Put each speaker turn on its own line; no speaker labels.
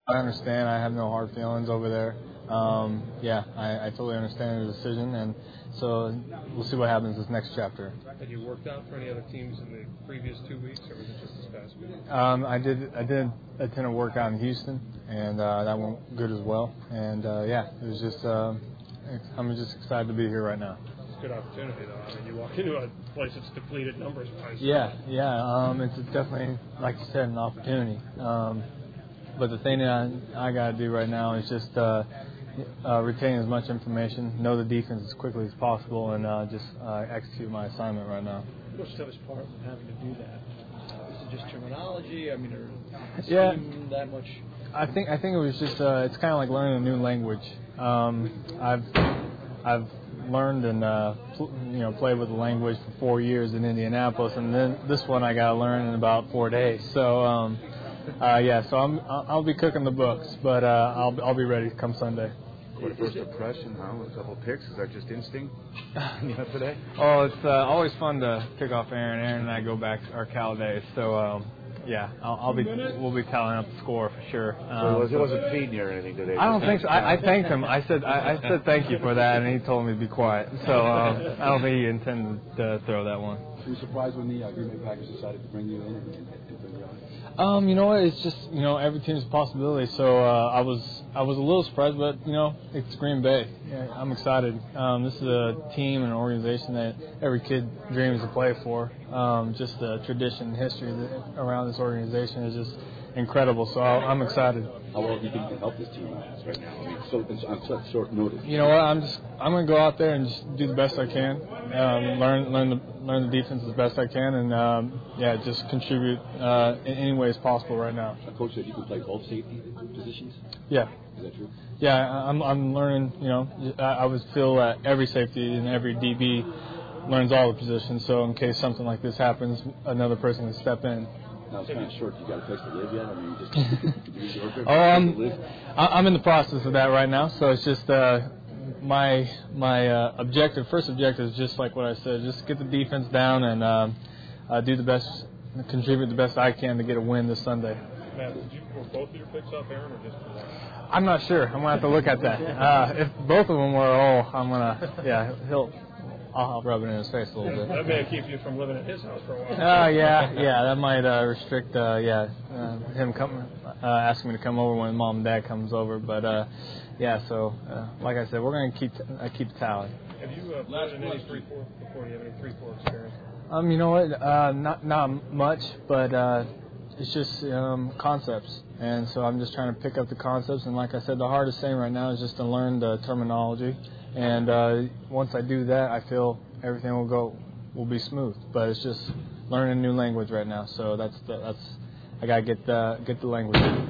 I understand. I have no hard feelings over there. I totally understand the decision, and so we'll see what happens this next chapter.
Had you worked out for any other teams in the previous 2 weeks, or was it just this past week?
I did attend a workout in Houston, and that went good as well. And it was just I'm just excited to be here right now.
It's a good opportunity, though. I mean, you walk into a place that's depleted numbers-wise.
It's definitely, like you said, an opportunity. But the thing that I got to do right now is just retain as much information, know the defense as quickly as possible, and just execute my assignment right now.
What's the toughest part of having to do that? Is it just terminology? I mean, or that much?
I think it was just it's kind of like learning a new language. I've learned and played with the language for 4 years in Indianapolis, and then this one I got to learn in about 4 days. So I'll be cooking the books, but I'll be ready come Sunday.
What a first impression, huh? A couple of picks. Is that just instinct? Today?
Oh, it's always fun to pick off Aaron. Aaron and I go back our Cal days, so we'll be tallying up the score for sure.
So it wasn't feeding you or anything today?
I don't think so. I thanked him. I said thank you for that, and he told me to be quiet. So I don't think he intended to throw that one.
Were you surprised when the Green Bay Packers decided to bring you in and bring you on?
You know what? It's just every team's a possibility. So I was a little surprised, but it's Green Bay. Yeah, I'm excited. This is a team and an organization that every kid dreams to play for. Just the tradition and history around this organization is just incredible. So I'm excited.
How well do you think you can help this team right now? I mean, on such short notice.
You know what? I'm going to go out there and just do the best I can. Learn the defense as best I can, and just contribute in any ways possible right now.
A coach said you can play both safety positions.
Yeah.
Is that true?
Yeah, I'm learning. I would feel that every safety and every DB learns all the positions. So in case something like this happens, another person can step in.
Now it's kind of short. You got a place to live yet? I mean, just
I'm in the process of that right now. So it's just my first objective is just like what I said, just get the defense down and do the best, contribute the best I can to get a win this Sunday.
Matt, were both of your picks off Aaron or just one?
I'm not sure. I'm gonna have to look at that. If both of them were I'm gonna I'll rub it in his face a little bit.
That may keep you from living at his house for a while.
That might restrict him asking me to come over when Mom and Dad comes over. But so like I said, we're gonna keep the tally.
Have you played in any 3-4 before? Do you have any 3-4 experience?
You know what? Not much, but it's just concepts, and so I'm just trying to pick up the concepts. And like I said, the hardest thing right now is just to learn the terminology. And once I do that, I feel everything will be smooth. But it's just learning a new language right now. So that's I gotta get the language.